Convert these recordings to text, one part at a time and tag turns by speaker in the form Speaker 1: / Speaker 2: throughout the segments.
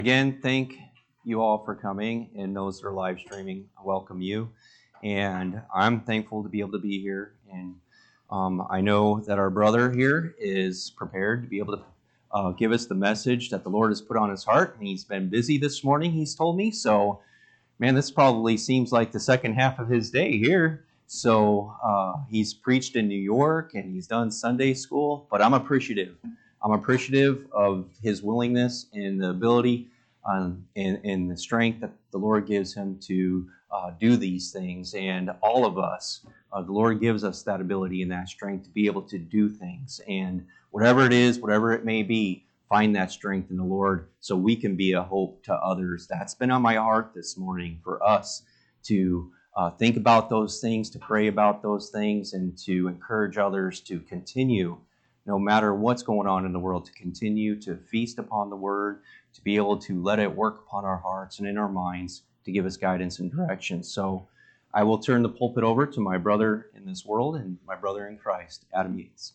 Speaker 1: Again, thank you all for coming, and those that are live streaming, I welcome you. And I'm thankful to be able to be here. And I know that our brother here is prepared to be able to give us the message that the Lord has put on his heart. And he's been busy this morning, he's told me. So, man, this probably seems like the second half of his day here. So he's preached in New York and he's done Sunday school, but I'm appreciative. I'm appreciative of his willingness and the ability and the strength that the Lord gives him to do these things. And all of us, the Lord gives us that ability and that strength to be able to do things. And whatever it is, whatever it may be, find that strength in the Lord so we can be a hope to others. That's been on my heart this morning for us to think about those things, to pray about those things, and to encourage others to continue, no matter what's going on in the world, to continue to feast upon the Word, to be able to let it work upon our hearts and in our minds to give us guidance and direction. So I will turn the pulpit over to my brother in this world and my brother in Christ, Adam Yates.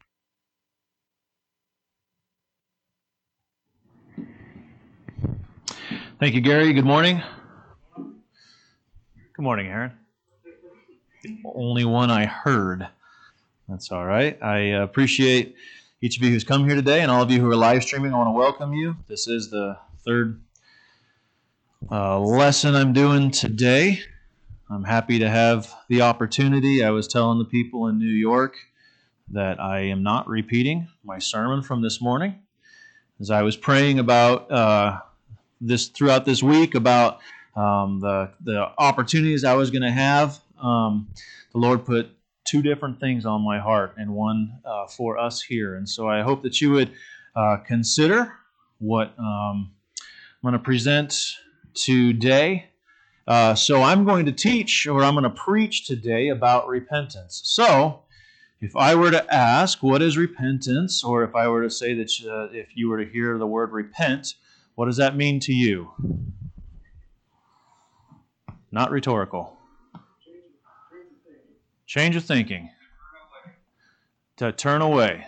Speaker 2: Thank you, Gary. Good morning. Good morning, Aaron. The only one I heard. That's all right. I appreciate each of you who's come here today, and all of you who are live streaming. I want to welcome you. This is the third lesson I'm doing today. I'm happy to have the opportunity. I was telling the people in New York that I am not repeating my sermon from this morning. As I was praying about this throughout this week, about the opportunities I was going to have, the Lord put two different things on my heart, and one for us here. And so I hope that you would consider what I'm going to present today. So I'm going to teach, or I'm going to preach today about repentance. So if I were to ask, what is repentance? Or if I were to say that if you were to hear the word repent, what does that mean to you? Not rhetorical. Change of thinking. To turn away.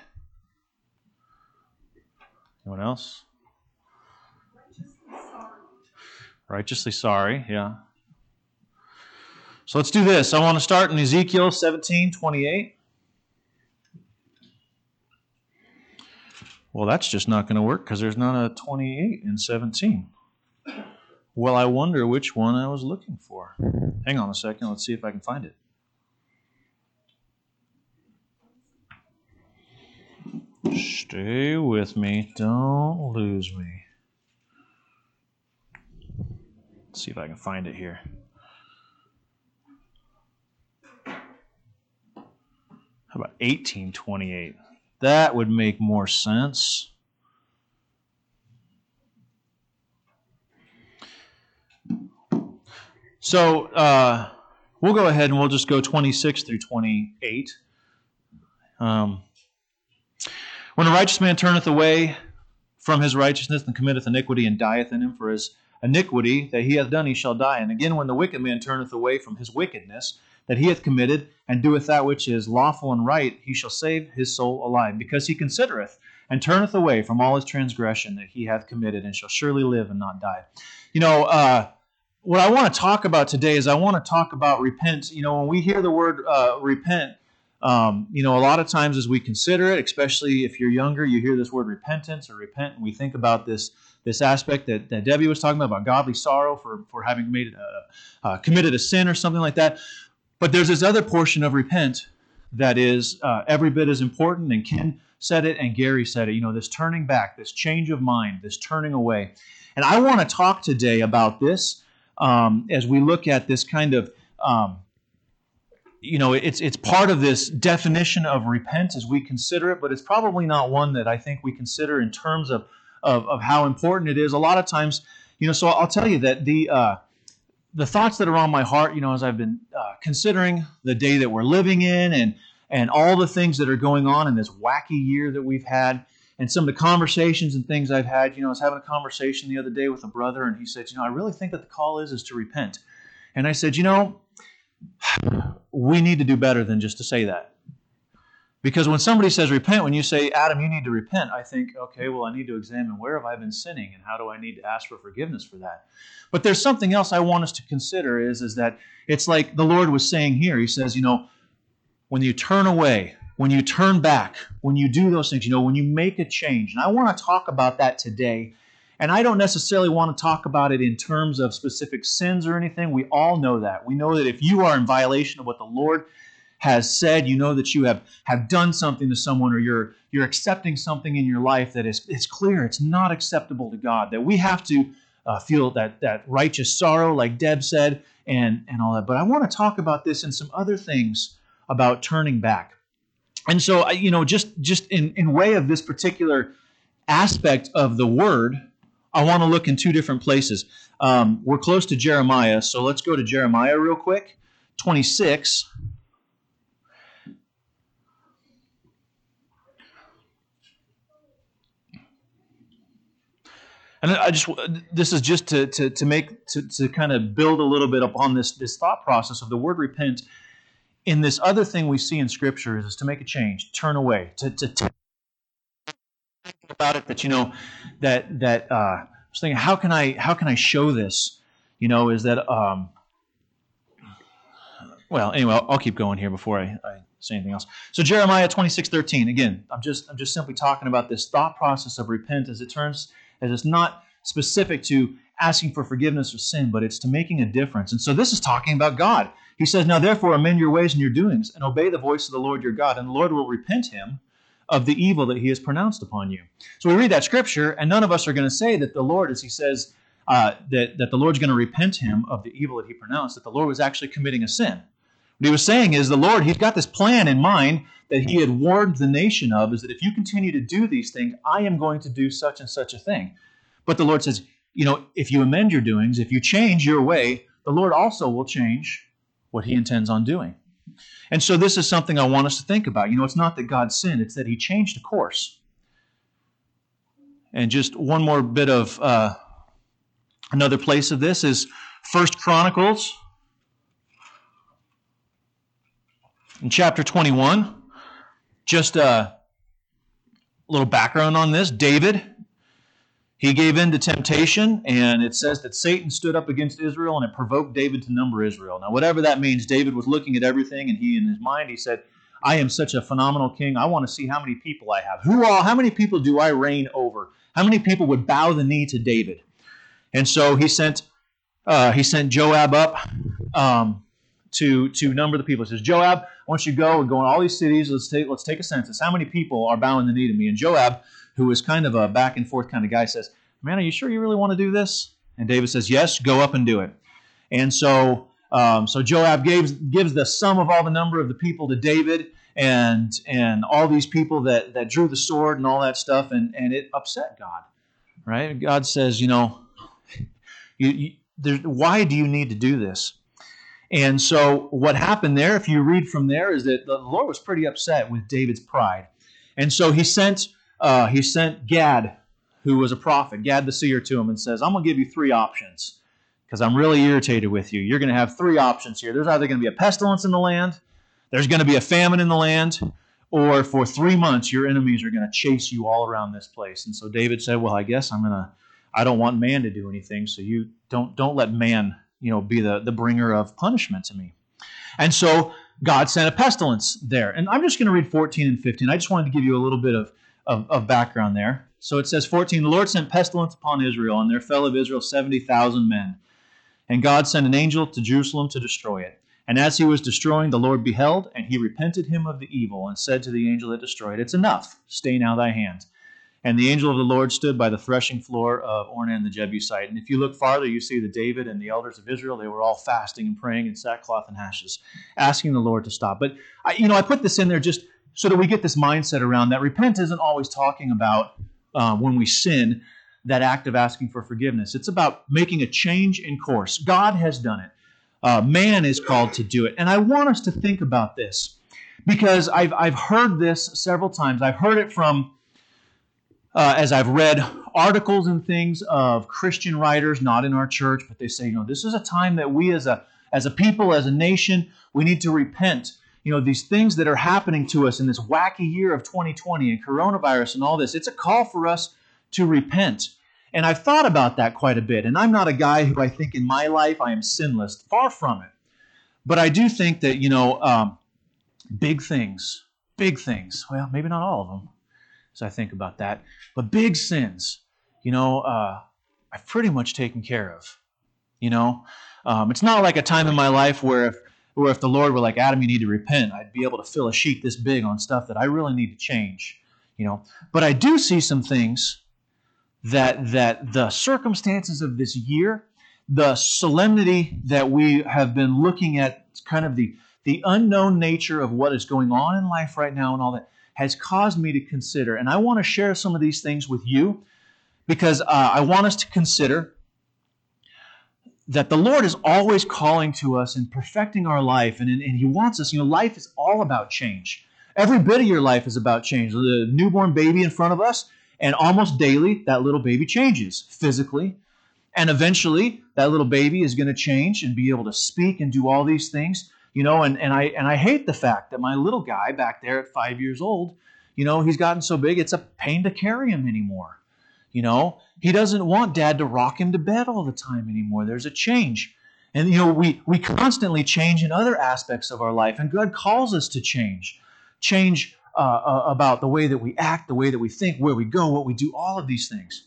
Speaker 2: Anyone else? Righteously sorry, yeah. So let's do this. I want to start in Ezekiel 17:28. Well, that's just not going to work because there's not a 28 in 17. Well, I wonder which one I was looking for. Hang on a second. Let's see if I can find it. Stay with me. Don't lose me. Let's see if I can find it here. How about 18:28? That would make more sense. So we'll go ahead and we'll just go 26 through 28. When a righteous man turneth away from his righteousness and committeth iniquity and dieth in him, for his iniquity that he hath done he shall die. And again, when the wicked man turneth away from his wickedness that he hath committed, and doeth that which is lawful and right, he shall save his soul alive, because he considereth and turneth away from all his transgression that he hath committed, and shall surely live and not die. You know, what I want to talk about today is I want to talk about repent. You know, when we hear the word repent, you know, a lot of times as we consider it, especially if you're younger, you hear this word repentance or repent, and we think about this aspect that Debbie was talking about godly sorrow for having committed a sin or something like that. But there's this other portion of repent that is every bit as important, and Ken said it and Gary said it, you know, this turning back, this change of mind, this turning away. And I want to talk today about this as we look at this kind of, you know, it's part of this definition of repent as we consider it, but it's probably not one that I think we consider in terms of how important it is. A lot of times, you know, so I'll tell you that the thoughts that are on my heart, you know, as I've been considering the day that we're living in and all the things that are going on in this wacky year that we've had, and some of the conversations and things I've had. You know, I was having a conversation the other day with a brother, and he said, you know, I really think that the call is to repent. And I said, you know, we need to do better than just to say that. Because when somebody says repent, when you say, Adam, you need to repent, I think, okay, well, I need to examine where have I been sinning and how do I need to ask for forgiveness for that. But there's something else I want us to consider is that it's like the Lord was saying here. He says, when you turn away, when you turn back, when you do those things, when you make a change. And I want to talk about that today. And I don't necessarily want to talk about it in terms of specific sins or anything. We all know that. We know that if you are in violation of what the Lord has said, you know that you have done something to someone, or you're accepting something in your life that it's clear it's not acceptable to God, that we have to feel that righteous sorrow, like Deb said, and all that. But I want to talk about this and some other things about turning back. And so, just in way of this particular aspect of the Word, I want to look in two different places. We're close to Jeremiah, so let's go to Jeremiah real quick, 26. And this is just to kind of build a little bit upon this thought process of the word repent. In this other thing we see in Scripture is to make a change, turn away, to think about it. That I was thinking, how can I show this? Is that well, anyway, I'll keep going here before I say anything else. So Jeremiah 26:13. Again, I'm just simply talking about this thought process of repent as it's not specific to asking for forgiveness of sin, but it's to making a difference. And so this is talking about God. He says, now therefore amend your ways and your doings, and obey the voice of the Lord your God, and the Lord will repent him of the evil that he has pronounced upon you. So we read that scripture, and none of us are going to say that the Lord, as he says, that the Lord's going to repent him of the evil that he pronounced, that the Lord was actually committing a sin. What he was saying is the Lord, he's got this plan in mind that he had warned the nation of, is that if you continue to do these things, I am going to do such and such a thing. But the Lord says, if you amend your doings, if you change your way, the Lord also will change what he intends on doing. And so this is something I want us to think about. It's not that God sinned, it's that he changed a course. And just one more bit of another place of this is 1 Chronicles in chapter 21. Just a little background on this. David, he gave in to temptation, and it says that Satan stood up against Israel, and it provoked David to number Israel. Now, whatever that means, David was looking at everything, and he, in his mind, he said, I am such a phenomenal king. I want to see how many people I have. How many people do I reign over? How many people would bow the knee to David? And so he sent Joab up to number the people. He says, Joab, I want you to go and go in all these cities. Let's take a census. How many people are bowing the knee to me? And Joab, who is kind of a back and forth kind of guy, says, man, are you sure you really want to do this? And David says, yes, go up and do it. And so Joab gives the sum of all the number of the people to David, and all these people that drew the sword and all that stuff, and it upset God, right? God says, why do you need to do this? And so what happened there, if you read from there, is that the Lord was pretty upset with David's pride. And so he sent Gad, who was a prophet, Gad the seer, to him and says, I'm going to give you three options because I'm really irritated with you. You're going to have three options here. There's either going to be a pestilence in the land, there's going to be a famine in the land, or for 3 months your enemies are going to chase you all around this place. And so David said, well, I guess I don't want man to do anything, so you don't let man be the bringer of punishment to me. And so God sent a pestilence there. And I'm just going to read 14 and 15. I just wanted to give you a little bit of background there. So it says 14, the Lord sent pestilence upon Israel, and there fell of Israel 70,000 men. And God sent an angel to Jerusalem to destroy it. And as he was destroying, the Lord beheld, and he repented him of the evil, and said to the angel that destroyed, it's enough, stay now thy hand. And the angel of the Lord stood by the threshing floor of Ornan the Jebusite. And if you look farther, you see that David and the elders of Israel, they were all fasting and praying in sackcloth and ashes, asking the Lord to stop. But I put this in there just so that we get this mindset around that repent isn't always talking about when we sin, that act of asking for forgiveness. It's about making a change in course. God has done it. Man is called to do it. And I want us to think about this because I've heard this several times. I've heard it from as I've read articles and things of Christian writers, not in our church, but they say, this is a time that we as a people, as a nation, we need to repent. these things that are happening to us in this wacky year of 2020 and coronavirus and all this, it's a call for us to repent. And I've thought about that quite a bit. And I'm not a guy who I think in my life I am sinless. Far from it. But I do think that, big things, well, maybe not all of them, as I think about that, but big sins, I've pretty much taken care of. It's not like a time in my life where if the Lord were like, Adam, you need to repent, I'd be able to fill a sheet this big on stuff that I really need to change. But I do see some things that the circumstances of this year, the solemnity that we have been looking at, kind of the unknown nature of what is going on in life right now and all that, has caused me to consider. And I want to share some of these things with you because I want us to consider that the Lord is always calling to us and perfecting our life. And He wants us, life is all about change. Every bit of your life is about change. The newborn baby in front of us, and almost daily, that little baby changes physically. And eventually, that little baby is going to change and be able to speak and do all these things. And I hate the fact that my little guy back there at 5 years old, he's gotten so big, it's a pain to carry him anymore. He doesn't want Dad to rock him to bed all the time anymore. There's a change. And, we constantly change in other aspects of our life, and God calls us to change. Change about the way that we act, the way that we think, where we go, what we do, all of these things.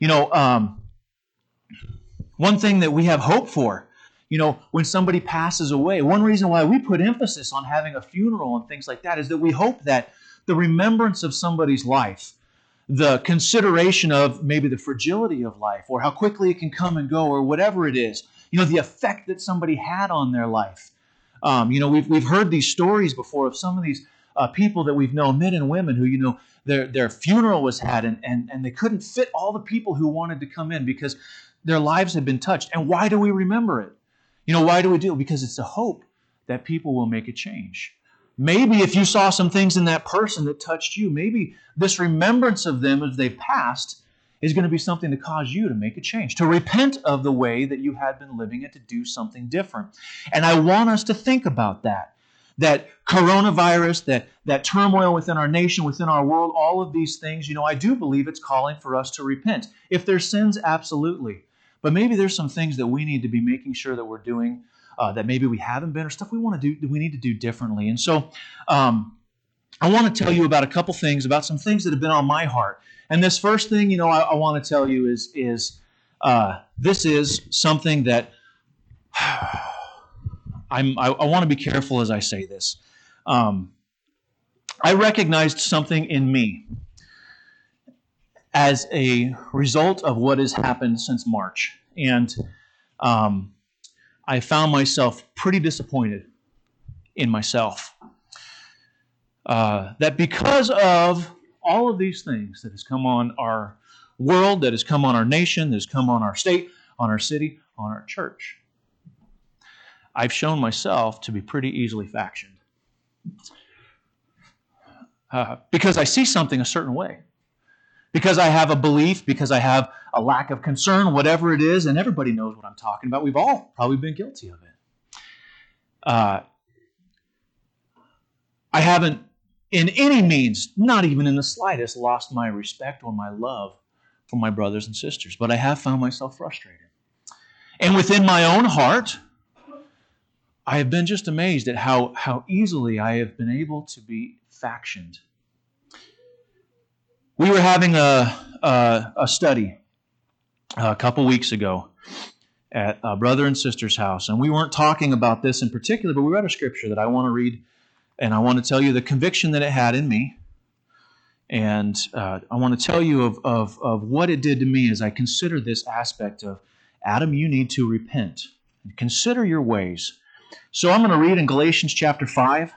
Speaker 2: One thing that we have hope for, when somebody passes away, one reason why we put emphasis on having a funeral and things like that is that we hope that the remembrance of somebody's life, the consideration of maybe the fragility of life or how quickly it can come and go or whatever it is, the effect that somebody had on their life. We've heard these stories before of some of these people that we've known, men and women who, their funeral was had and they couldn't fit all the people who wanted to come in because their lives had been touched. And why do we remember it? Why do we do it? Because it's a hope that people will make a change. Maybe if you saw some things in that person that touched you, maybe this remembrance of them as they've passed is going to be something to cause you to make a change, to repent of the way that you had been living and to do something different. And I want us to think about that coronavirus, that turmoil within our nation, within our world, all of these things, I do believe it's calling for us to repent. If there's sins, absolutely. But maybe there's some things that we need to be making sure that we're doing that maybe we haven't been, or stuff we want to do that we need to do differently. And so I want to tell you about a couple things, about some things that have been on my heart. And this first thing, I want to tell you is this is something that I want to be careful as I say this. I recognized something in me as a result of what has happened since March. And I found myself pretty disappointed in myself. That because of all of these things that has come on our world, that has come on our nation, that has come on our state, on our city, on our church, I've shown myself to be pretty easily factioned. Because I see something a certain way. Because I have a belief, because I have a lack of concern, whatever it is, and everybody knows what I'm talking about. We've all probably been guilty of it. I haven't, in any means, not even in the slightest, lost my respect or my love for my brothers and sisters, but I have found myself frustrated. And within my own heart, I have been just amazed at how easily I have been able to be factioned. We were having a study a couple weeks ago at a brother and sister's house, and we weren't talking about this in particular, but we read a scripture that I want to read, and I want to tell you the conviction that it had in me, and I want to tell you of what it did to me as I consider this aspect of, Adam, you need to repent and consider your ways. So I'm going to read in Galatians chapter 5.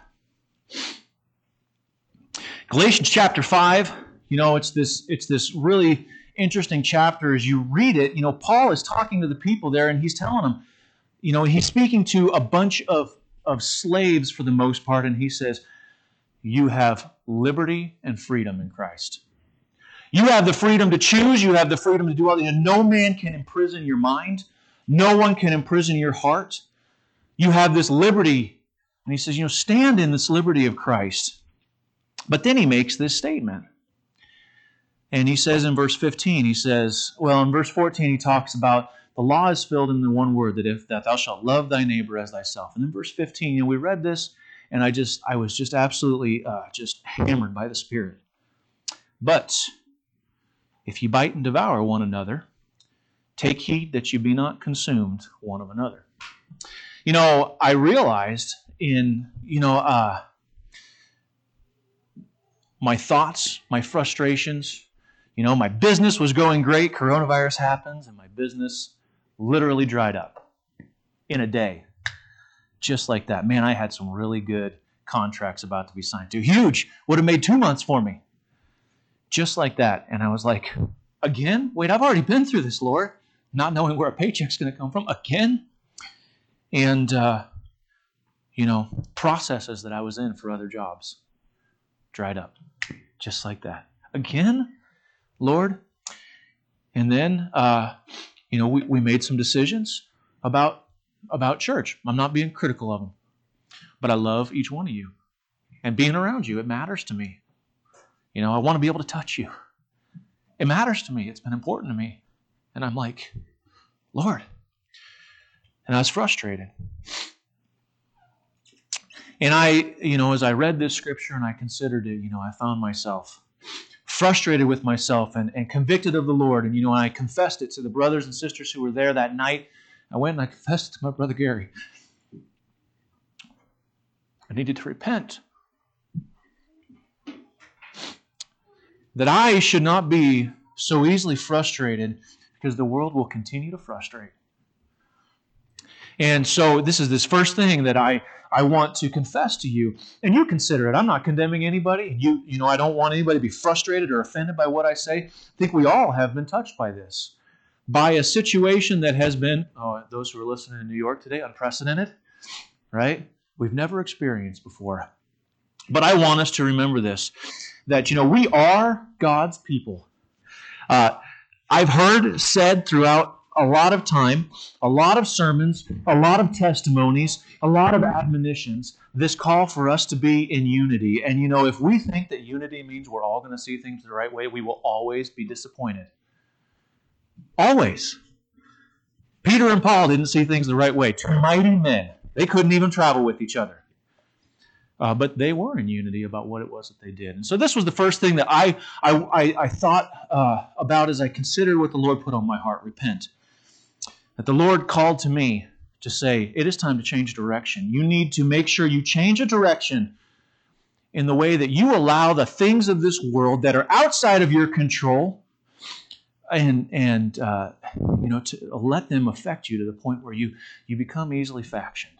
Speaker 2: Galatians chapter 5. It's this really interesting chapter. As you read it, Paul is talking to the people there, and he's telling them, he's speaking to a bunch of slaves for the most part, and he says, you have liberty and freedom in Christ. You have the freedom to choose. You have the freedom to do all that. No man can imprison your mind. No one can imprison your heart. You have this liberty And he says, stand in this liberty of Christ. But then he makes this statement. And he says in verse 15, in verse 14 he talks about the law is filled in the one word, that thou shalt love thy neighbor as thyself. And in verse 15, we read this, and I was just absolutely just hammered by the Spirit. But if ye bite and devour one another, take heed that you be not consumed one of another. I realized my thoughts, my frustrations, my business was going great, coronavirus happens, and my business literally dried up in a day. Just like that. Man, I had some really good contracts about to be signed to. Huge! Would have made 2 months for me. Just like that. And I was like, again? Wait, I've already been through this, Lord. Not knowing where a paycheck's going to come from. Again? And, processes that I was in for other jobs dried up. Just like that. Again? Lord? And then, we made some decisions about church. I'm not being critical of them. But I love each one of you. And being around you, it matters to me. I want to be able to touch you. It matters to me. It's been important to me. And I'm like, Lord. And I was frustrated. And as I read this scripture and I considered it, I found myself frustrated with myself and convicted of the Lord. And, I confessed it to the brothers and sisters who were there that night. I went and I confessed it to my brother Gary. I needed to repent. That I should not be so easily frustrated because the world will continue to frustrate. And so this first thing that I want to confess to you, and you consider it. I'm not condemning anybody. I don't want anybody to be frustrated or offended by what I say. I think we all have been touched by this. By a situation that has been, those who are listening in New York today, unprecedented, right? We've never experienced before. But I want us to remember this, that, we are God's people. I've heard said throughout a lot of time, a lot of sermons, a lot of testimonies, a lot of admonitions, this call for us to be in unity. And, if we think that unity means we're all going to see things the right way, we will always be disappointed. Always. Peter and Paul didn't see things the right way. Two mighty men. They couldn't even travel with each other. But they were in unity about what it was that they did. And so this was the first thing that I thought about as I considered what the Lord put on my heart, repent. That the Lord called to me to say, it is time to change direction. You need to make sure you change a direction in the way that you allow the things of this world that are outside of your control and to let them affect you to the point where you become easily factioned.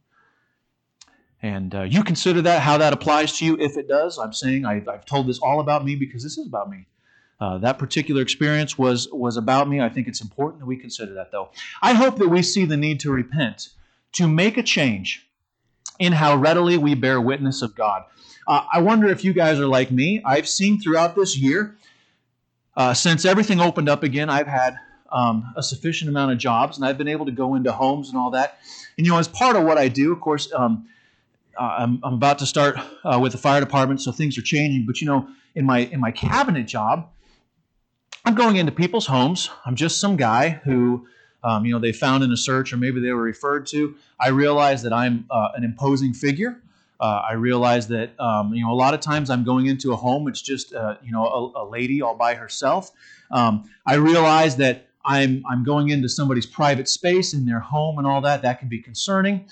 Speaker 2: And you consider that, how that applies to you, if it does. I'm saying I've told this all about me because this is about me. That particular experience was about me. I think it's important that we consider that, though. I hope that we see the need to repent, to make a change in how readily we bear witness of God. I wonder if you guys are like me. I've seen throughout this year, since everything opened up again, I've had a sufficient amount of jobs, and I've been able to go into homes and all that. And, as part of what I do, of course, I'm about to start with the fire department, so things are changing. But, in my cabinet job, I'm going into people's homes. I'm just some guy who, they found in a search or maybe they were referred to. I realize that I'm an imposing figure. I realize that, a lot of times I'm going into a home, it's just, a lady all by herself. I realize that I'm going into somebody's private space in their home and all that. That can be concerning.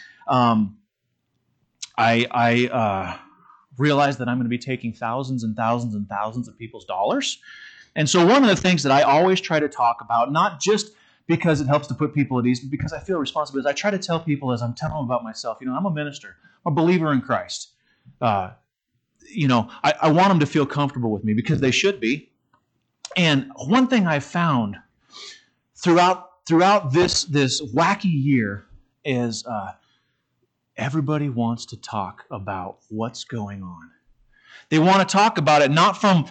Speaker 2: I realize that I'm going to be taking thousands and thousands and thousands of people's dollars. And so one of the things that I always try to talk about, not just because it helps to put people at ease, but because I feel responsible, is I try to tell people as I'm telling them about myself, I'm a minister, I'm a believer in Christ. I want them to feel comfortable with me because they should be. And one thing I've found throughout this wacky year is everybody wants to talk about what's going on. They want to talk about it not from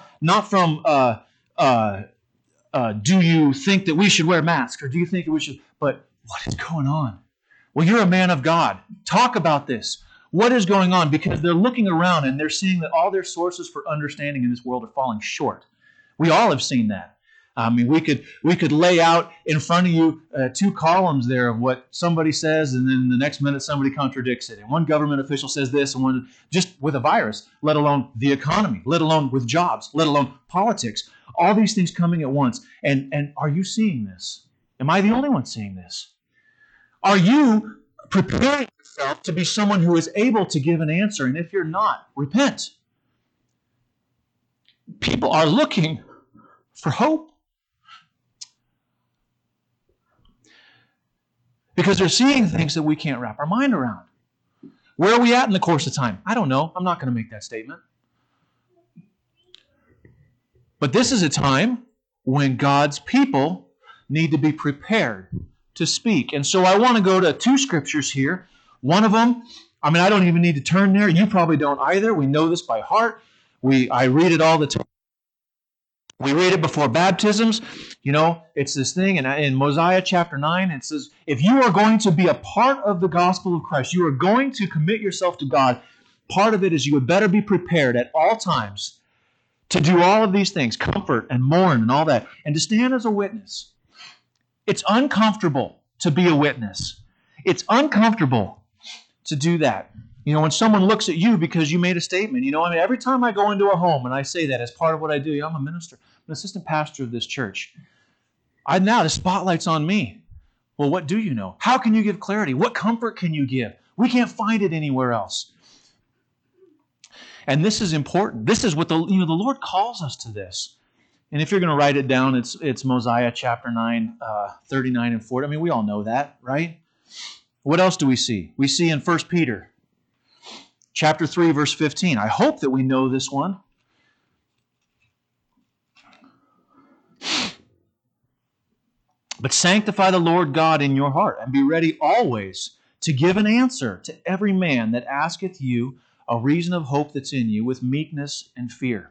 Speaker 2: do you think that we should wear masks, or do you think that we should, but what is going on? Well, you're a man of God. Talk about this. What is going on? Because they're looking around and they're seeing that all their sources for understanding in this world are falling short. We all have seen that. I mean, we could lay out in front of you 2 columns there of what somebody says, and then the next minute somebody contradicts it. And one government official says this, and one just with a virus, let alone the economy, let alone with jobs, let alone politics. All these things coming at once. And are you seeing this? Am I the only one seeing this? Are you preparing yourself to be someone who is able to give an answer? And if you're not, repent. People are looking for hope. Because they're seeing things that we can't wrap our mind around. Where are we at in the course of time? I don't know. I'm not going to make that statement. But this is a time when God's people need to be prepared to speak. And so I want to go to 2 scriptures here. One of them, I mean, I don't even need to turn there. You probably don't either. We know this by heart. I read it all the time. We read it before baptisms. You know, it's this thing. And in Mosiah chapter 9, it says, if you are going to be a part of the gospel of Christ, you are going to commit yourself to God, part of it is you would better be prepared at all times to do all of these things, comfort and mourn and all that, and to stand as a witness. It's uncomfortable to be a witness. It's uncomfortable to do that. You know, when someone looks at you because you made a statement, you know, I mean, every time I go into a home and I say that as part of what I do, I'm a minister, I'm an assistant pastor of this church. Now the spotlight's on me. Well, what do you know? How can you give clarity? What comfort can you give? We can't find it anywhere else. And this is important. This is what the Lord calls us to this. And if you're going to write it down, it's Mosiah chapter 9, 39 and 40. I mean, we all know that, right? What else do we see? We see in 1 Peter chapter 3, verse 15. I hope that we know this one. But sanctify the Lord God in your heart, and be ready always to give an answer to every man that asketh you a reason of hope that's in you with meekness and fear.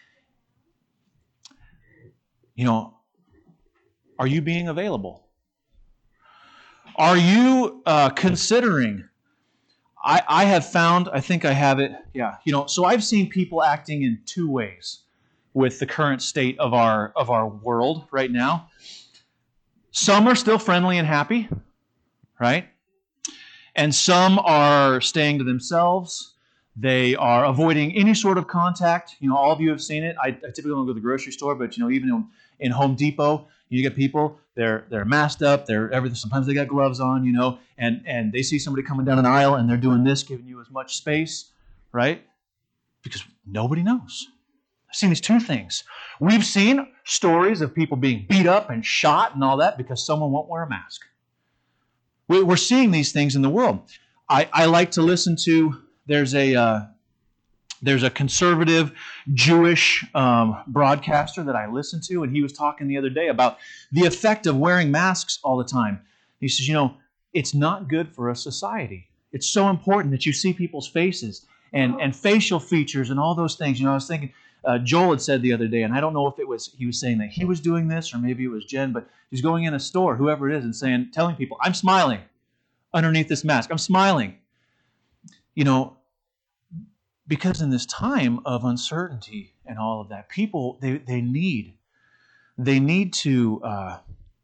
Speaker 2: You know, are you being available? Are you considering? I have found, I think I have it, yeah. You know, so I've seen people acting in 2 ways with the current state of our world right now. Some are still friendly and happy, right? And some are staying to themselves. They are avoiding any sort of contact. You know, all of you have seen it. I typically don't go to the grocery store, but you know, even in Home Depot, you get people, they're masked up, sometimes they got gloves on, you know, and they see somebody coming down an aisle and they're doing this, giving you as much space, right? Because nobody knows. I've seen these 2 things. We've seen stories of people being beat up and shot and all that because someone won't wear a mask. We're seeing these things in the world. I like to listen to, there's a conservative Jewish broadcaster that I listen to, and he was talking the other day about the effect of wearing masks all the time. He says, you know, it's not good for a society. It's so important that you see people's faces and facial features and all those things. You know, I was thinking, Joel had said the other day, and I don't know if he was saying that he was doing this or maybe it was Jen, but he's going in a store, whoever it is, and telling people, I'm smiling underneath this mask. I'm smiling. You know, because in this time of uncertainty and all of that, people, they need to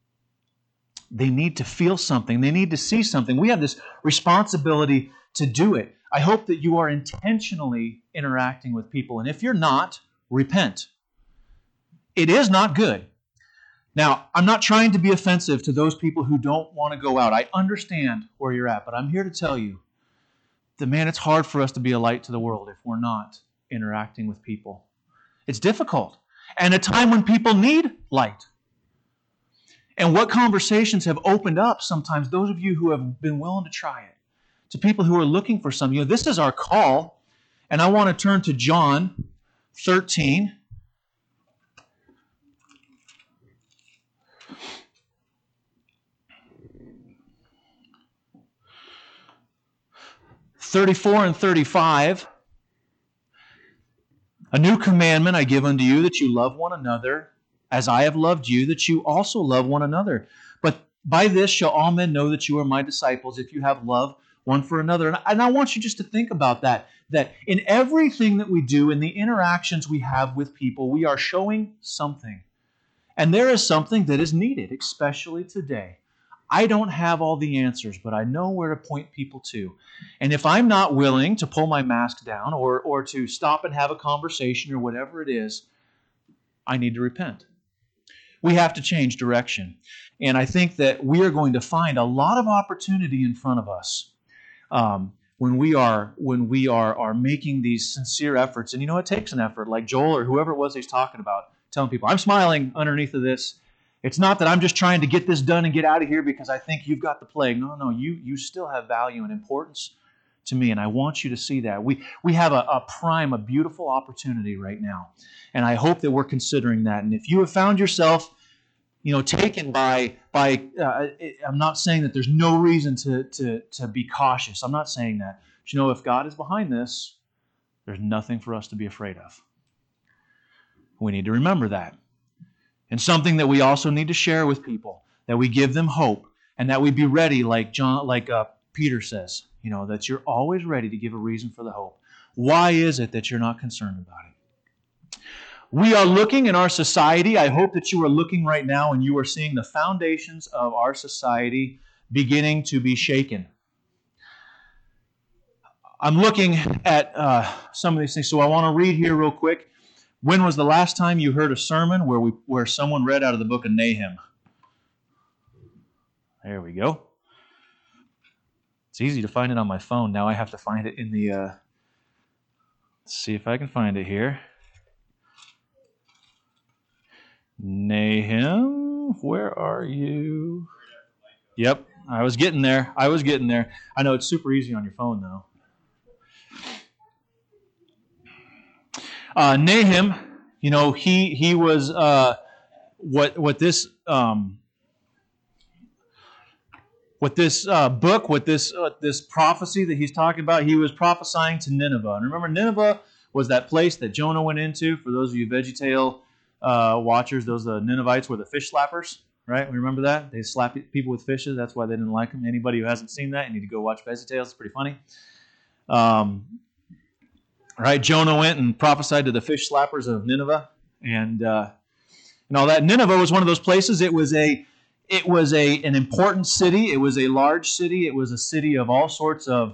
Speaker 2: feel something. They need to see something. We have this responsibility to do it. I hope that you are intentionally interacting with people. And if you're not, repent. It is not good. Now, I'm not trying to be offensive to those people who don't want to go out. I understand where you're at, but I'm here to tell you that, man, it's hard for us to be a light to the world if we're not interacting with people. It's difficult. And a time when people need light. And what conversations have opened up sometimes, those of you who have been willing to try it, to people who are looking for something. You know, this is our call. And I want to turn to John 13. (34 and 35). A new commandment I give unto you, that you love one another, as I have loved you, that you also love one another. But by this shall all men know that you are my disciples, if you have love one for another. And I want you just to think about that in everything that we do, in the interactions we have with people, we are showing something. And there is something that is needed, especially today. I don't have all the answers, but I know where to point people to. And if I'm not willing to pull my mask down or to stop and have a conversation or whatever it is, I need to repent. We have to change direction. And I think that we are going to find a lot of opportunity in front of us when we are making these sincere efforts. And it takes an effort, like Joel or whoever it was he's talking about, telling people, I'm smiling underneath of this. It's not that I'm just trying to get this done and get out of here because I think you've got the plague. No, you still have value and importance to me, and I want you to see that. We have a beautiful opportunity right now, and I hope that we're considering that. And if you have found yourself, taken by I'm not saying that there's no reason to be cautious. I'm not saying that. But if God is behind this, there's nothing for us to be afraid of. We need to remember that. And something that we also need to share with people, that we give them hope, and that we be ready, like Peter says, that you're always ready to give a reason for the hope. Why is it that you're not concerned about it? We are looking in our society. I hope that you are looking right now and you are seeing the foundations of our society beginning to be shaken. I'm looking at some of these things, so I want to read here real quick. When was the last time you heard a sermon where someone read out of the book of Nahum? There we go. It's easy to find it on my phone. Now I have to find it in the... let's see if I can find it here. Nahum, where are you? Yep, I was getting there. I know it's super easy on your phone, though. Nahum, he was what this prophecy that he's talking about. He was prophesying to Nineveh, and remember, Nineveh was that place that Jonah went into. For those of you VeggieTale watchers, those Ninevites were the fish slappers, right? We remember that they slap people with fishes. That's why they didn't like them. Anybody who hasn't seen that, you need to go watch VeggieTales. It's pretty funny. Right, Jonah went and prophesied to the fish slappers of Nineveh, and all that. Nineveh was one of those places. It was an important city. It was a large city. It was a city of all sorts of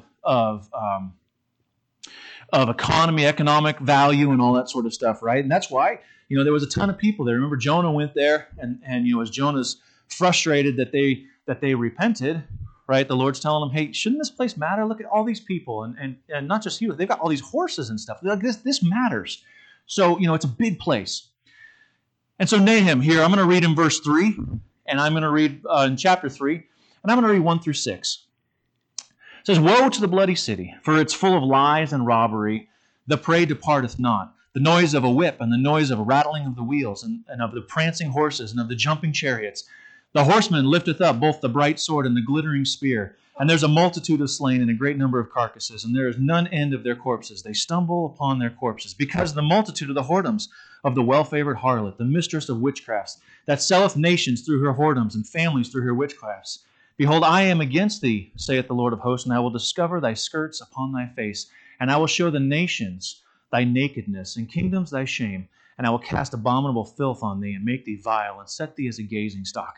Speaker 2: economic value and all that sort of stuff, right? And that's why there was a ton of people there. Remember, Jonah went there, and as Jonah's frustrated that they repented. Right, the Lord's telling them, "Hey, shouldn't this place matter? Look at all these people, and not just you. They've got all these horses and stuff. Like this matters." So it's a big place. And so Nahum here, I'm going to read in verse 3, and I'm going to read in chapter 3, and I'm going to read 1 through 6. It says, "Woe to the bloody city, for it's full of lies and robbery. The prey departeth not. The noise of a whip and the noise of a rattling of the wheels and of the prancing horses and of the jumping chariots. The horseman lifteth up both the bright sword and the glittering spear. And there's a multitude of slain and a great number of carcasses, and there is none end of their corpses. They stumble upon their corpses, because the multitude of the whoredoms of the well-favored harlot, the mistress of witchcrafts, that selleth nations through her whoredoms and families through her witchcrafts. Behold, I am against thee, saith the Lord of hosts, and I will discover thy skirts upon thy face, and I will show the nations thy nakedness, and kingdoms thy shame, and I will cast abominable filth on thee, and make thee vile, and set thee as a gazing stock."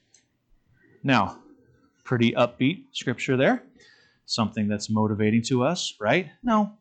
Speaker 2: Now, pretty upbeat scripture there. Something that's motivating to us, right? No.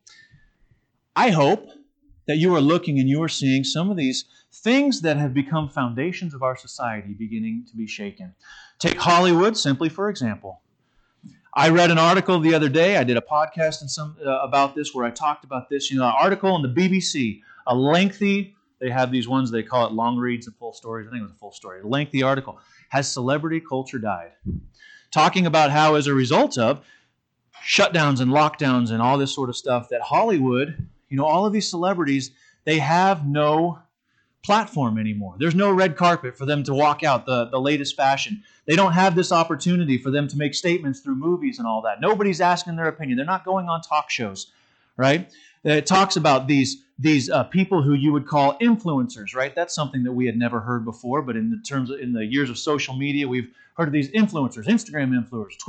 Speaker 2: I hope that you are looking and you are seeing some of these things that have become foundations of our society beginning to be shaken. Take Hollywood, simply for example. I read an article the other day. I did a podcast about this where I talked about this. An article in the BBC, a lengthy, they have these ones, they call it long reads and full stories. I think it was a full story. A lengthy article. Has celebrity culture died? Talking about how, as a result of shutdowns and lockdowns and all this sort of stuff, that Hollywood, all of these celebrities, they have no platform anymore. There's no red carpet for them to walk out the latest fashion. They don't have this opportunity for them to make statements through movies and all that. Nobody's asking their opinion. They're not going on talk shows, right? It talks about these people who you would call influencers, right? That's something that we had never heard before, but in the years of social media, we've heard of these influencers, Instagram influencers,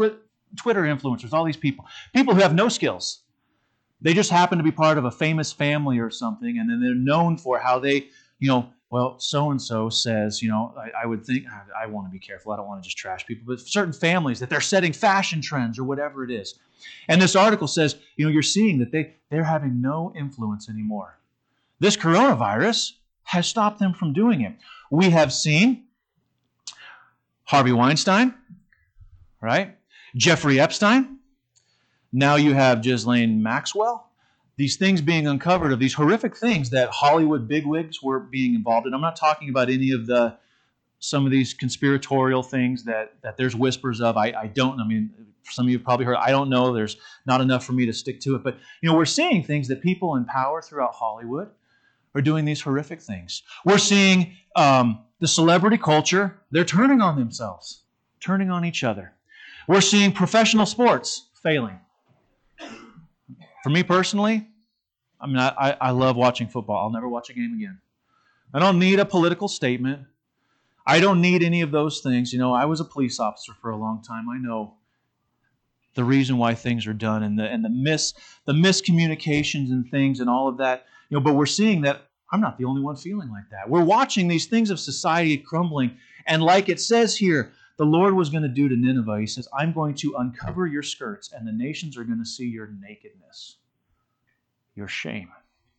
Speaker 2: Twitter influencers, all these people who have no skills. They just happen to be part of a famous family or something, and then they're known for how they, well, so-and-so says, I would think, I want to be careful. I don't want to just trash people, but certain families that they're setting fashion trends or whatever it is. And this article says, you're seeing that they're having no influence anymore. This coronavirus has stopped them from doing it. We have seen Harvey Weinstein, right? Jeffrey Epstein. Now you have Ghislaine Maxwell. These things being uncovered of these horrific things that Hollywood bigwigs were being involved in. I'm not talking about any of some of these conspiratorial things that there's whispers of. Some of you have probably heard. I don't know. There's not enough for me to stick to it. But, we're seeing things that people in power throughout Hollywood are doing these horrific things. We're seeing the celebrity culture, they're turning on themselves, turning on each other. We're seeing professional sports failing. For me personally, I love watching football. I'll never watch a game again. I don't need a political statement. I don't need any of those things. I was a police officer for a long time. I know the reason why things are done and the miscommunications and things and all of that. But we're seeing that I'm not the only one feeling like that. We're watching these things of society crumbling, and like it says here, the Lord was going to do to Nineveh. He says, I'm going to uncover your skirts, and the nations are going to see your nakedness, your shame.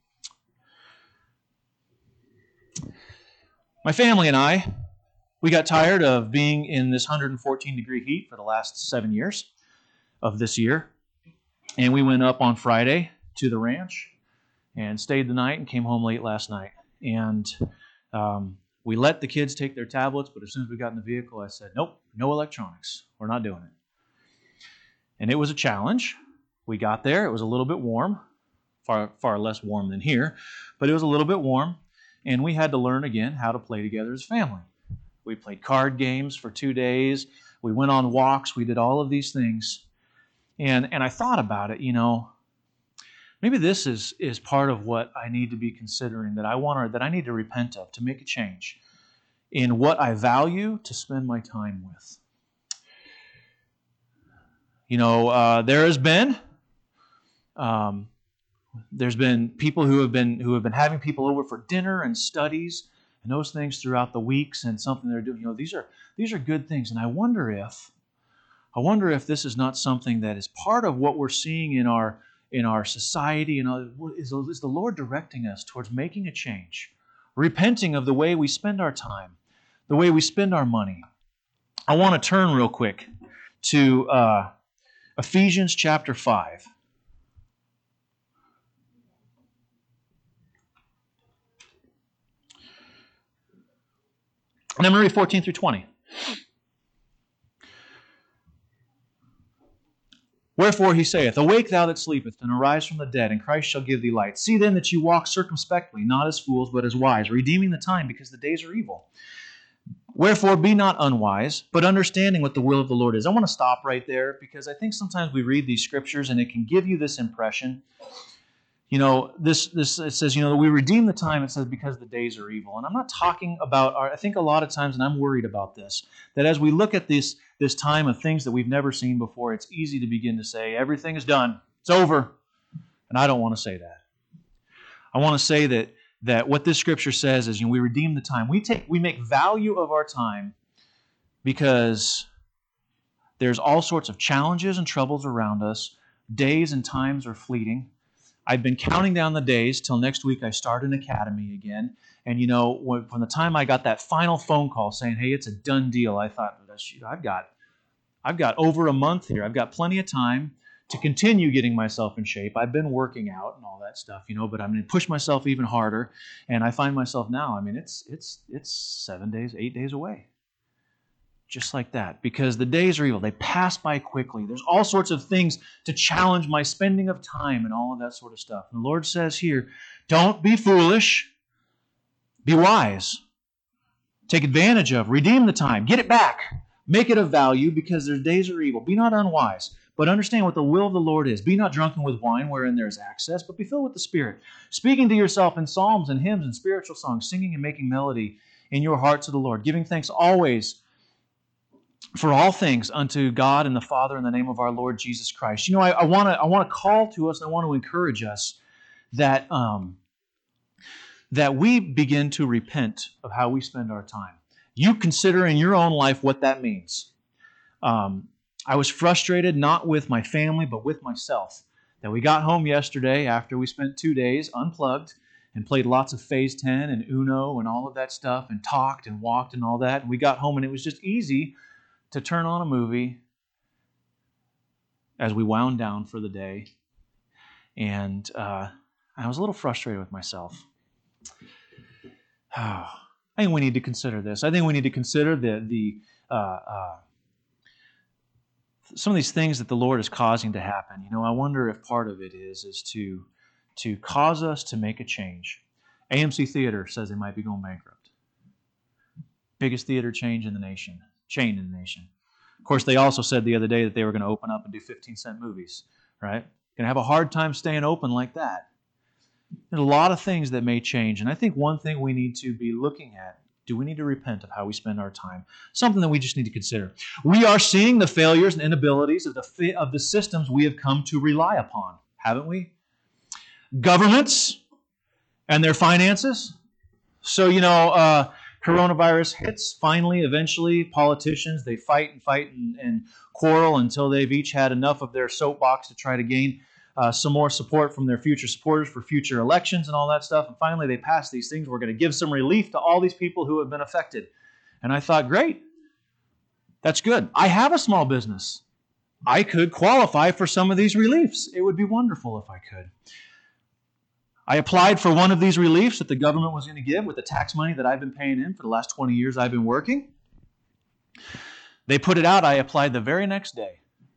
Speaker 2: My family and I, we got tired of being in this 114-degree heat for the last 7 years of this year. And we went up on Friday to the ranch and stayed the night and came home late last night. And we let the kids take their tablets, but as soon as we got in the vehicle, I said, nope, no electronics. We're not doing it. And it was a challenge. We got there. It was a little bit warm, far less warm than here, but it was a little bit warm. And we had to learn again how to play together as a family. We played card games for 2 days. We went on walks. We did all of these things. And I thought about it, maybe this is part of what I need to be considering that I need to repent of, to make a change in what I value to spend my time with. There's been people who have been having people over for dinner and studies and those things throughout the weeks, and something they're doing. These are good things, and I wonder if this is not something that is part of what we're seeing in our society. Is the Lord directing us towards making a change, repenting of the way we spend our time, the way we spend our money. I want to turn real quick to Ephesians chapter 5. And I'm going to read 14 through 20. Wherefore he saith, Awake thou that sleepest, and arise from the dead, and Christ shall give thee light. See then that you walk circumspectly, not as fools, but as wise, redeeming the time, because the days are evil. Wherefore be not unwise, but understanding what the will of the Lord is. I want to stop right there, because I think sometimes we read these scriptures, and it can give you this impression. It says, we redeem the time, it says, because the days are evil. And I'm not talking about, I think a lot of times, and I'm worried about this, that as we look at this time of things that we've never seen before, it's easy to begin to say, everything is done, it's over. And I don't want to say that. I want to say that what this scripture says is, we redeem the time. We make value of our time because there's all sorts of challenges and troubles around us. Days and times are fleeting. I've been counting down the days till next week I start an academy again. And from the time I got that final phone call saying, hey, it's a done deal, I thought, I've got over a month here. I've got plenty of time to continue getting myself in shape. I've been working out and all that stuff, but I'm going to push myself even harder. And I find myself now, it's 7 days, 8 days away. Just like that, because the days are evil. They pass by quickly. There's all sorts of things to challenge my spending of time and all of that sort of stuff. And the Lord says here, don't be foolish. Be wise. Take advantage of, redeem the time, get it back. Make it of value, because their days are evil. Be not unwise, but understand what the will of the Lord is. Be not drunken with wine wherein there is excess, but be filled with the Spirit, speaking to yourself in psalms and hymns and spiritual songs, singing and making melody in your heart to the Lord, giving thanks always for all things unto God and the Father in the name of our Lord Jesus Christ. You know, I want to call to us and I want to encourage us that that we begin to repent of how we spend our time. You consider in your own life what that means. I was frustrated not with my family but with myself. That we got home yesterday after we spent 2 days unplugged and played lots of Phase 10 and Uno and all of that stuff and talked and walked and all that. And we got home and it was just easy to turn on a movie as we wound down for the day. And I was a little frustrated with myself. I think we need to consider this. I think we need to consider some of these things that the Lord is causing to happen. You know, I wonder if part of it is to cause us to make a change. AMC Theater says they might be going bankrupt. Biggest theater chain in the nation. Of course, they also said the other day that they were going to open up and do 15-cent movies, right? Going to have a hard time staying open like that. There's a lot of things that may change, and I think one thing we need to be looking at, do we need to repent of how we spend our time? Something that we just need to consider. We are seeing the failures and inabilities of the systems we have come to rely upon, haven't we? Governments and their finances. So, you know, coronavirus hits, finally, eventually, politicians, they fight and quarrel until they've each had enough of their soapbox to try to gain some more support from their future supporters for future elections and all that stuff. And finally, they pass these things. We're going to give some relief to all these people who have been affected. And I thought, great. That's good. I have a small business. I could qualify for some of these reliefs. It would be wonderful if I could. I applied for one of these reliefs that the government was going to give with the tax money that I've been paying in for the last 20 years I've been working. They put it out. I applied the very next day.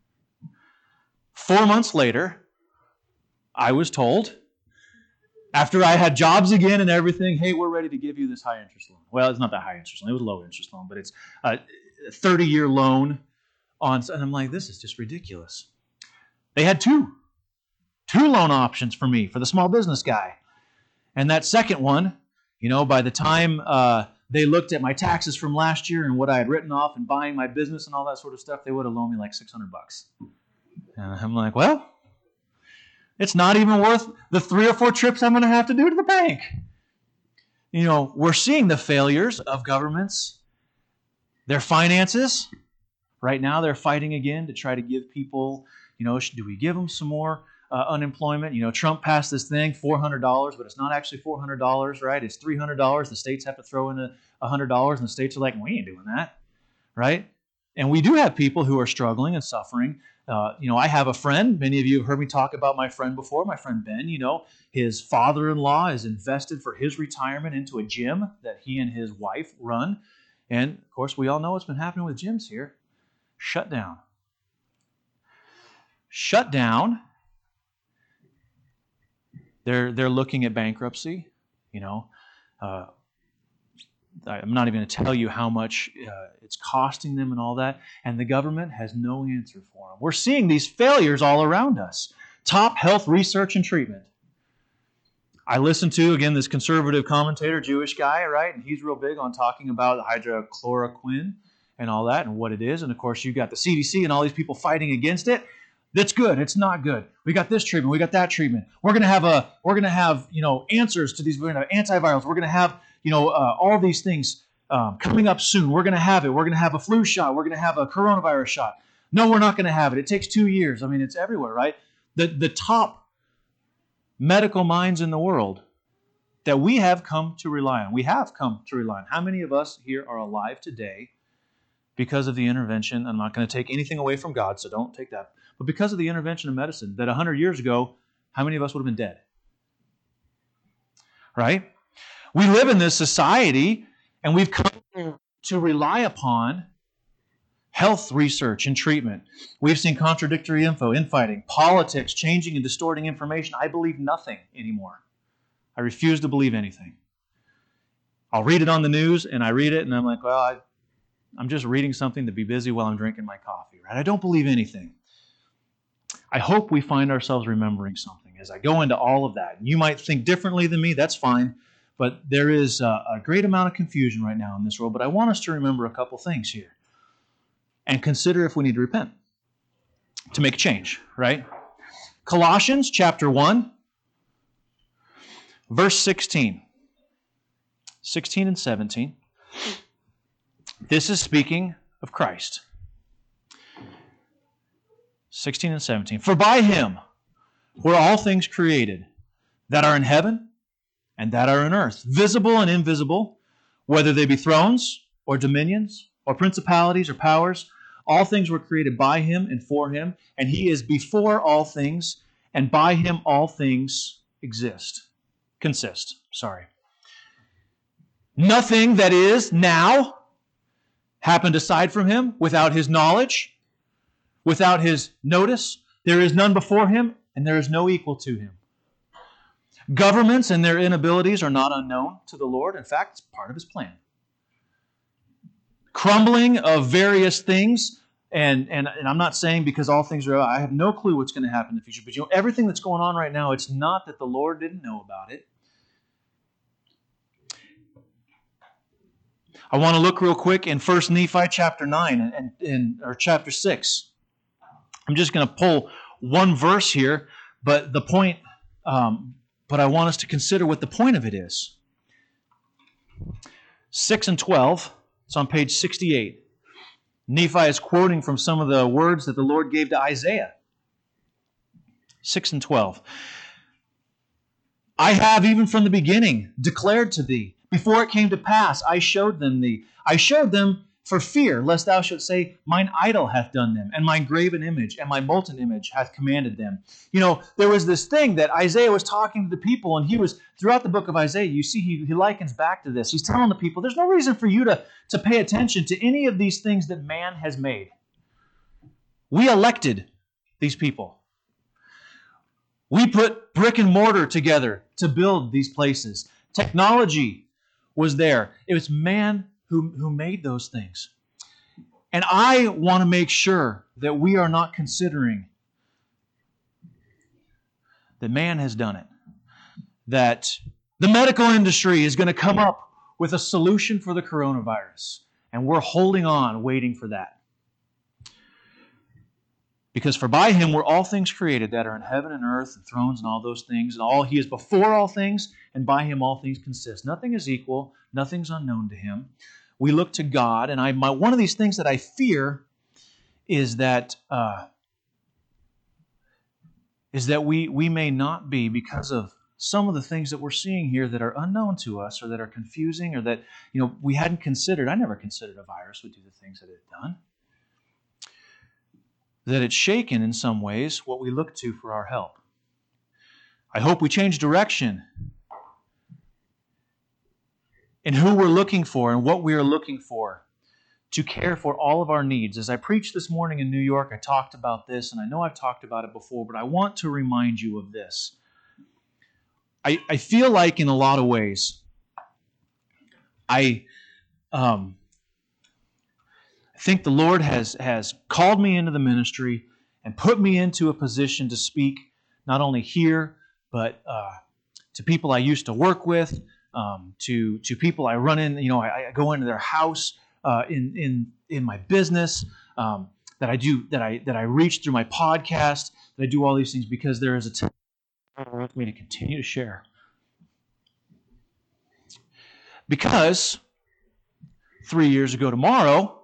Speaker 2: 4 months later, I was told, after I had jobs again and everything, hey, we're ready to give you this high interest loan. Well, it's not that high interest loan. It was a low interest loan, but it's a 30-year loan. And I'm like, this is just ridiculous. They had two loan options for me, for the small business guy. And that second one, you know, by the time they looked at my taxes from last year and what I had written off and buying my business and all that sort of stuff, they would have loaned me like $600. And I'm like, well, it's not even worth the 3 or 4 trips I'm going to have to do to the bank. You know, we're seeing the failures of governments, their finances. Right now, they're fighting again to try to give people, you know, do we give them some more unemployment? You know, Trump passed this thing, $400, but it's not actually $400, right? It's $300. The states have to throw in $100, and the states are like, we ain't doing that, right? And we do have people who are struggling and suffering. You know, I have a friend. Many of you have heard me talk about my friend before, my friend Ben. You know, his father-in-law is invested for his retirement into a gym that he and his wife run. And, of course, we all know what's been happening with gyms here. Shut down. Shut down. They're looking at bankruptcy. You know, I'm not even going to tell you how much it's costing them and all that. And the government has no answer for them. We're seeing these failures all around us. Top health research and treatment. I listened to, again, this conservative commentator, Jewish guy, right? And he's real big on talking about hydrochloroquine and all that and what it is. And, of course, you've got the CDC and all these people fighting against it. That's good. It's not good. We got this treatment. We got that treatment. We're going to have you know, answers to these. We're going to have antivirals. We're going to have, you know, all these things coming up soon. We're going to have it. We're going to have a flu shot. We're going to have a coronavirus shot. No, we're not going to have it. It takes 2 years. I mean, it's everywhere, right? The top medical minds in the world that we have come to rely on. We have come to rely on. How many of us here are alive today because of the intervention? I'm not going to take anything away from God, so don't take that. But because of the intervention of medicine, that 100 years ago, how many of us would have been dead? Right? We live in this society, and we've come to rely upon health research and treatment. We've seen contradictory info, infighting, politics, changing and distorting information. I believe nothing anymore. I refuse to believe anything. I'll read it on the news, and I read it, and I'm like, well, I'm just reading something to be busy while I'm drinking my coffee, right? I don't believe anything. I hope we find ourselves remembering something as I go into all of that. You might think differently than me, that's fine, but there is a great amount of confusion right now in this world, but I want us to remember a couple things here. and consider if we need to repent, to make a change, right? Colossians chapter 1, verse 16 and 17. This is speaking of Christ. 16 and 17. For by Him were all things created, that are in heaven and that are in earth, visible and invisible, whether they be thrones or dominions or principalities or powers. All things were created by Him and for Him, and He is before all things, and by Him all things consist. Nothing that is now happened aside from Him, without His knowledge, without His notice. There is none before Him, and there is no equal to Him. Governments and their inabilities are not unknown to the Lord. In fact, it's part of His plan. Crumbling of various things, and I'm not saying because all things are, I have no clue what's going to happen in the future, but everything that's going on right now, it's not that the Lord didn't know about it. I want to look real quick in 1 Nephi chapter 9 or chapter 6. I'm just going to pull one verse here, but the point, but I want us to consider what the point of it is. 6 and 12. It's on page 68. Nephi is quoting from some of the words that the Lord gave to Isaiah. 6 and 12. I have even from the beginning declared to thee, before it came to pass, I showed them thee. I showed them for fear, lest thou shouldst say, mine idol hath done them, and mine graven image, and my molten image hath commanded them. There was this thing that Isaiah was talking to the people, and he was, throughout the book of Isaiah, you see he likens back to this. He's telling the people, there's no reason for you to pay attention to any of these things that man has made. We elected these people. We put brick and mortar together to build these places. Technology was there. It was man who made those things. And I want to make sure that we are not considering that man has done it. That the medical industry is going to come up with a solution for the coronavirus. And we're holding on, waiting for that. Because for by Him were all things created that are in heaven and earth and thrones and all those things. And He is before all things, and by Him all things consist. Nothing is equal. Nothing's unknown to Him. We look to God, and one of these things that I fear is that we may not be, because of some of the things that we're seeing here that are unknown to us, or that are confusing, or that we hadn't considered. I never considered a virus would do the things that it's done. That it's shaken in some ways what we look to for our help. I hope we change direction in who we're looking for and what we are looking for to care for all of our needs. As I preached this morning in New York, I talked about this, and I know I've talked about it before, but I want to remind you of this. I feel like in a lot of ways, I think the Lord has called me into the ministry and put me into a position to speak not only here, but to people I used to work with, to people I run in. I go into their house in my business, that I reach through my podcast, that I do all these things because there is a time for me to continue to share. Because 3 years ago tomorrow,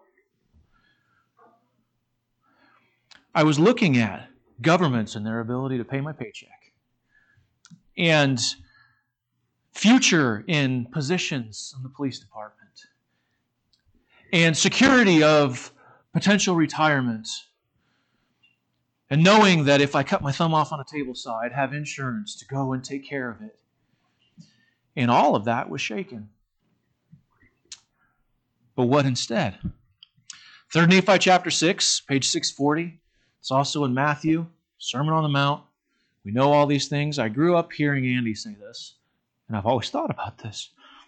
Speaker 2: I was looking at governments and their ability to pay my paycheck, and future in positions in the police department, and security of potential retirement, and knowing that if I cut my thumb off on a table saw, I'd have insurance to go and take care of it. And all of that was shaken. But what instead? 3 Nephi chapter 6, page 640. It's also in Matthew, Sermon on the Mount. We know all these things. I grew up hearing Andy say this, and I've always thought about this.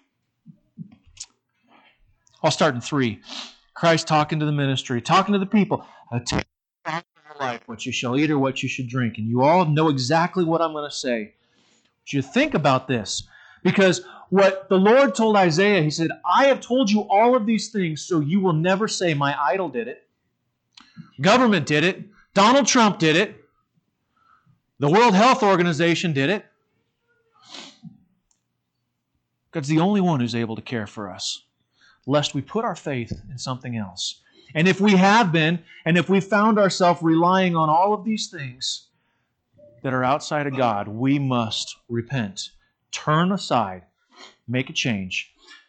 Speaker 2: I'll start in 3. Christ talking to the ministry, talking to the people. Take back your life, what you shall eat or what you should drink. And you all know exactly what I'm going to say. I want you to think about this. Because what the Lord told Isaiah, He said, I have told you all of these things so you will never say, my idol did it. Government did it. Donald Trump did it. The World Health Organization did it. God's the only one who's able to care for us, lest we put our faith in something else. And if we have been, and if we found ourselves relying on all of these things that are outside of God, we must repent, turn aside, make a change.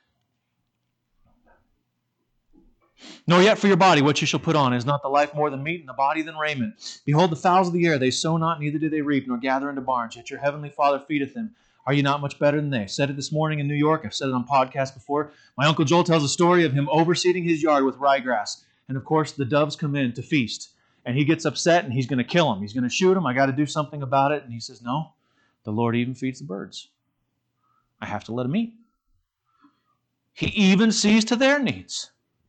Speaker 2: Nor yet for your body what you shall put on. Is not the life more than meat, and the body than raiment? Behold, the fowls of the air, they sow not, neither do they reap, nor gather into barns, yet your heavenly Father feedeth them. Are you not much better than they? I said it this morning in New York. I've said it on podcasts before. My Uncle Joel tells a story of him overseeding his yard with ryegrass. And of course, the doves come in to feast. And he gets upset, and he's going to kill them. He's going to shoot them. I got to do something about it. And he says, no, the Lord even feeds the birds. I have to let them eat. He even sees to their needs.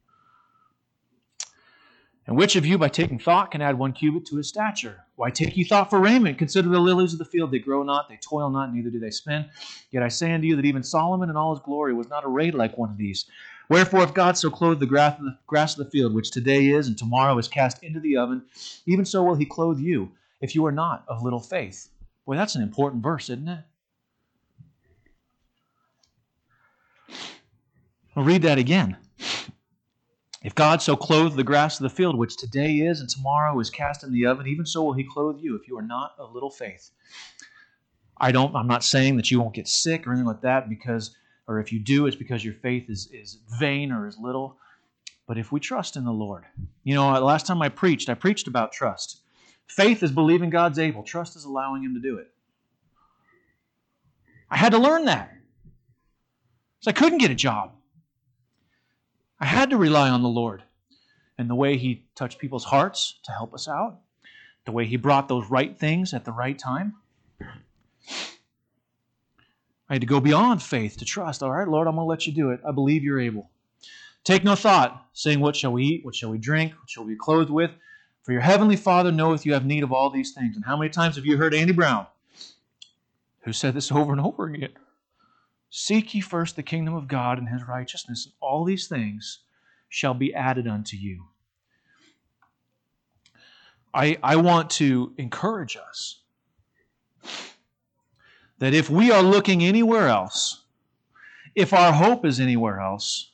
Speaker 2: And which of you, by taking thought, can add 1 cubit to his stature? Why take ye thought for raiment? Consider the lilies of the field. They grow not, they toil not, neither do they spin. Yet I say unto you that even Solomon in all his glory was not arrayed like one of these. Wherefore, if God so clothe the grass of the field, which today is and tomorrow is cast into the oven, even so will he clothe you, if you are not of little faith. Boy, that's an important verse, isn't it? I'll read that again. If God so clothe the grass of the field, which today is and tomorrow is cast in the oven, even so will he clothe you, if you are not of little faith. I'm not saying that you won't get sick or anything like that, or if you do, it's because your faith is vain or is little. But if we trust in the Lord. You know, last time I preached about trust. Faith is believing God's able. Trust is allowing Him to do it. I had to learn that. So I couldn't get a job. I had to rely on the Lord and the way He touched people's hearts to help us out, the way He brought those right things at the right time. I had to go beyond faith to trust. All right, Lord, I'm going to let you do it. I believe you're able. Take no thought, saying, what shall we eat? What shall we drink? What shall we be clothed with? For your heavenly Father knoweth you have need of all these things. And how many times have you heard Andy Brown, who said this over and over again? Seek ye first the kingdom of God and His righteousness, and all these things shall be added unto you. I want to encourage us that if we are looking anywhere else, if our hope is anywhere else,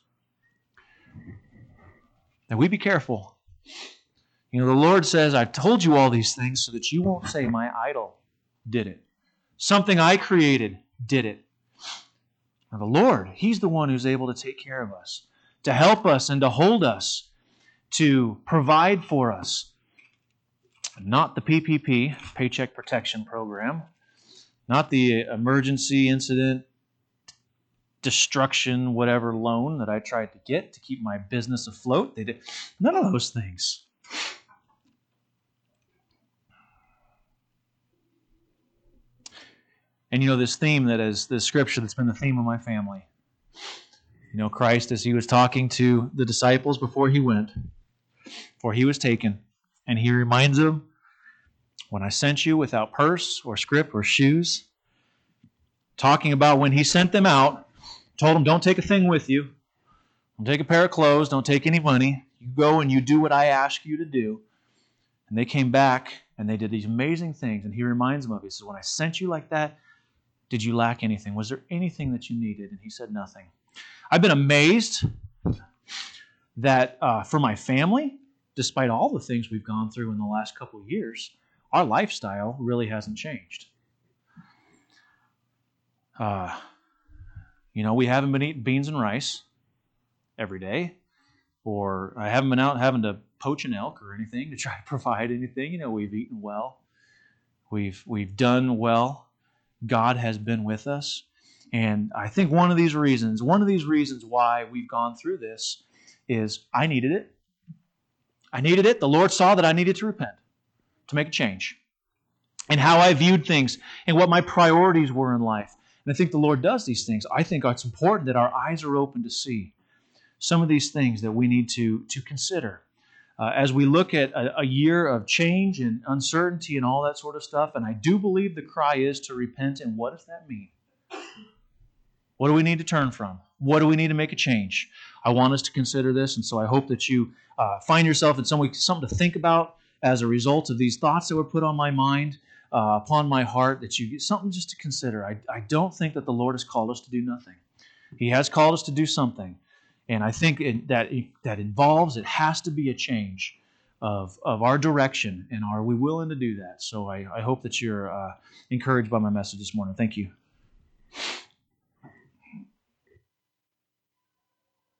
Speaker 2: that we be careful. You know, the Lord says, I've told you all these things so that you won't say, my idol did it. Something I created did it. Now, the Lord, He's the one who's able to take care of us, to help us and to hold us, to provide for us. Not the PPP, Paycheck Protection Program, not the emergency incident destruction whatever loan that I tried to get to keep my business afloat. They did none of those things. And you know, this theme that is the scripture that's been the theme of my family. You know, Christ, as He was talking to the disciples before He went, before He was taken, and He reminds them, when I sent you without purse or scrip or shoes, talking about when He sent them out, told them, don't take a thing with you. Don't take a pair of clothes. Don't take any money. You go and you do what I ask you to do. And they came back and they did these amazing things. And He reminds them of it. He says, when I sent you like that, did you lack anything? Was there anything that you needed? And He said, nothing. I've been amazed that for my family, despite all the things we've gone through in the last couple of years, our lifestyle really hasn't changed. You know, we haven't been eating beans and rice every day, or I haven't been out having to poach an elk or anything to try to provide anything. You know, we've eaten well. We've done well. God has been with us. And I think one of these reasons why we've gone through this is I needed it. I needed it. The Lord saw that I needed to repent, to make a change, and how I viewed things and what my priorities were in life. And I think the Lord does these things. I think it's important that our eyes are open to see some of these things that we need to consider as we look at a year of change and uncertainty and all that sort of stuff. And I do believe the cry is to repent. And what does that mean? What do we need to turn from? What do we need to make a change? I want us to consider this, and so I hope that you find yourself in some way something to think about as a result of these thoughts that were put on my mind, upon my heart, that you get something just to consider. I don't think that the Lord has called us to do nothing. He has called us to do something, and I think that involves, it has to be a change of our direction, and are we willing to do that? So I hope that you're encouraged by my message this morning. Thank you.